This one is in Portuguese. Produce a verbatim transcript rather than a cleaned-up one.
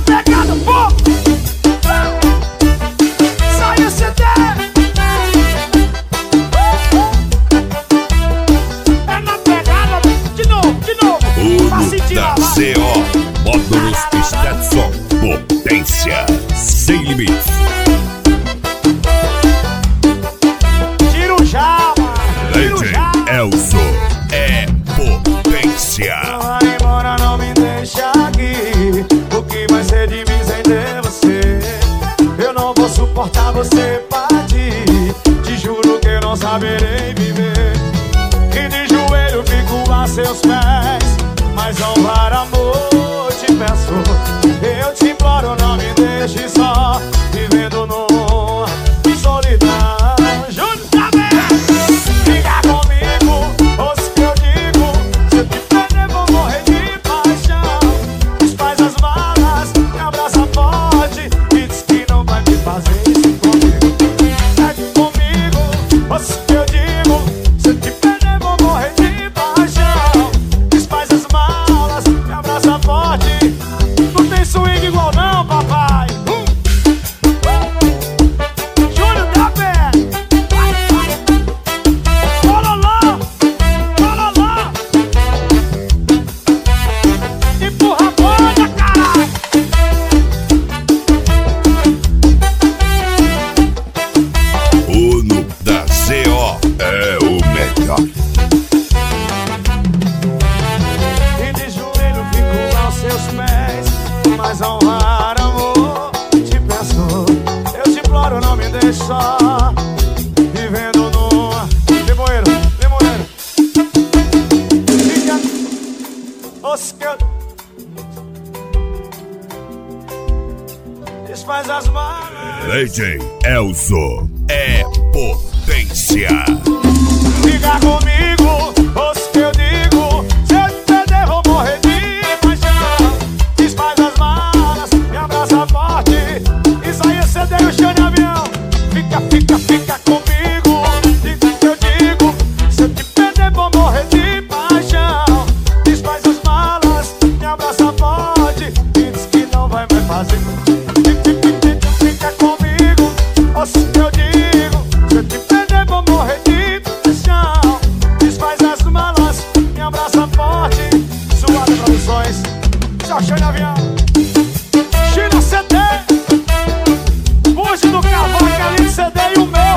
pegada, pô! Sai o C D! É na pegada, de novo, de novo! Uno da C O, módulos Stetson, potência sem limites. Tira o já, mano! Tira o já! Elzo é potência. Não vai embora, não me deixa aqui. O que vai ser de mim sem ter você? Eu não vou suportar você partir. Te juro que eu não saberei viver. E de joelho fico a seus pés. Mas não para amor, te peço. Eu te imploro, não me deixe só, vivendo numa solidão. Junta bem, fica comigo. Ouça o que eu digo. Se eu te perder, vou morrer de paixão. Desfaz as malas, me abraça forte e diz que não vai me fazer isso comigo. É comigo, ouça o que eu digo. Se eu te perder, vou morrer de paixão. Desfaz as malas, me abraça forte. Não tem swing igual não, papai. Hum. Júlio da Pé. Bololô, bololô. Empurra a banda, caralho. Uno da C O é o melhor. E de joelho fico aos seus pés. Mas honrar amor, te peço. Eu te imploro, não me deixe só, vivendo numa limoeiro, limoeiro. Fica, ouça que eu... Desfaz as malas. D J Elzo é potência. Fica comigo, ouça que eu digo. Se eu te perder, vou morrer de paixão. Desfaz as malas, me abraça forte. Isso aí é C D e o chão de avião. Fica, fica, fica comigo. Diz o que eu digo. Se eu te perder, vou morrer de paixão. Desfaz as malas, me abraça forte e diz que não vai me fazer. Fica comigo, ouça o que eu digo. Se eu te perder, vou morrer de paixão. Desfaz as malas, me abraça forte. Suada Produções, seu chão de avião. China C D, Fuge do Cavaco, ali C D e o meu.